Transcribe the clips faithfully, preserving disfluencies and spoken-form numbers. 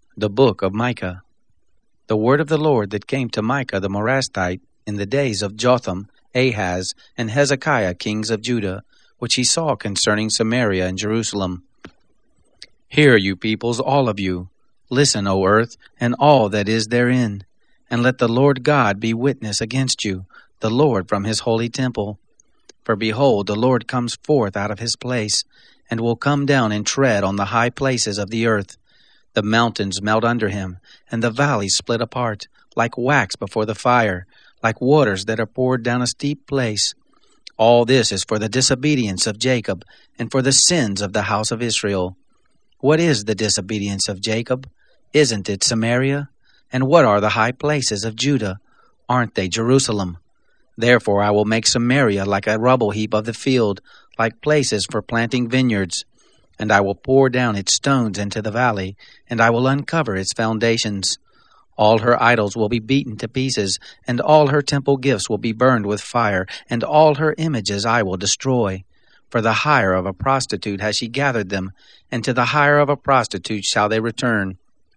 The book of Micah. The word of the Lord that came to Micah the Morasthite in the days of Jotham, Ahaz, and Hezekiah kings of Judah, which he saw concerning Samaria and Jerusalem. Hear, you peoples, all of you. Listen, O earth, and all that is therein. And let the Lord God be witness against you, the Lord from his holy temple. For behold, the Lord comes forth out of his place, and will come down and tread on the high places of the earth. The mountains melt under him, and the valleys split apart, like wax before the fire, like waters that are poured down a steep place. All this is for the disobedience of Jacob, and for the sins of the house of Israel. What is the disobedience of Jacob? Isn't it Samaria? And what are the high places of Judah? Aren't they Jerusalem? Therefore I will make Samaria like a rubble heap of the field, like places for planting vineyards. And I will pour down its stones into the valley, and I will uncover its foundations. All her idols will be beaten to pieces, and all her temple gifts will be burned with fire, and all her images I will destroy. For the hire of a prostitute has she gathered them, and to the hire of a prostitute shall they return.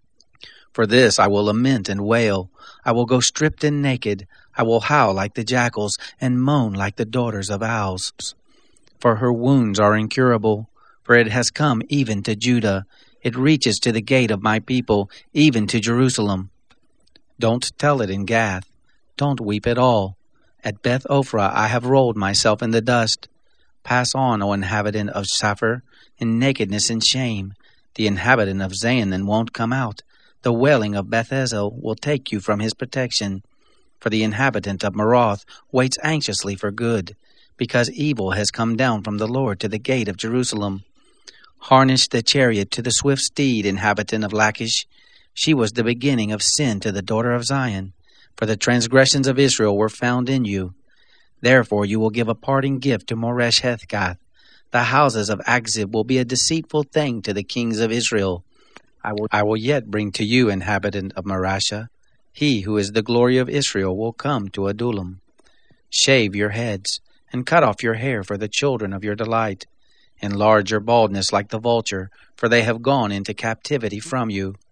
For this I will lament and wail. I will go stripped and naked. I will howl like the jackals, and moan like the daughters of owls. For her wounds are incurable. For it has come even to Judah. It reaches to the gate of my people, even to Jerusalem. Don't tell it in Gath. Don't weep at all. At Beth Ophrah I have rolled myself in the dust. Pass on, O inhabitant of Saphir, in nakedness and shame. The inhabitant of Zaanan won't come out. The wailing of Beth-ezel will take you from his protection. For the inhabitant of Maroth waits anxiously for good, because evil has come down from the Lord to the gate of Jerusalem. Harness the chariot to the swift steed, inhabitant of Lachish. She was the beginning of sin to the daughter of Zion, for the transgressions of Israel were found in you. Therefore you will give a parting gift to Moresh-Hethgath. The houses of Akzib will be a deceitful thing to the kings of Israel. I will, I will yet bring to you, inhabitant of Marashah. He who is the glory of Israel will come to Adullam. Shave your heads, and cut off your hair for the children of your delight. Enlarge your baldness like the vulture, for they have gone into captivity from you.